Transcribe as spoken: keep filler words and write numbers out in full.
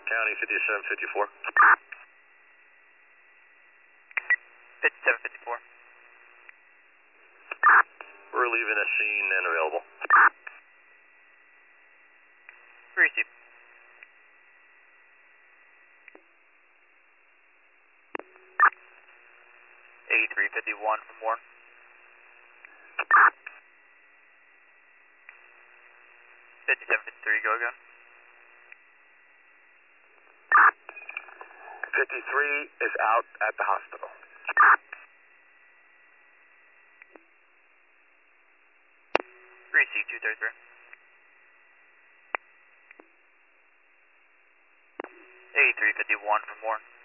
County fifty-seven fifty-four. fifty-seven fifty-four. We're leaving a scene and available. Receive. eighty-three fifty-one from Warren. fifty-seven fifty-three, go again. fifty-three is out at the hospital. Receive two thirty-three. eighty-three fifty-one from Warren.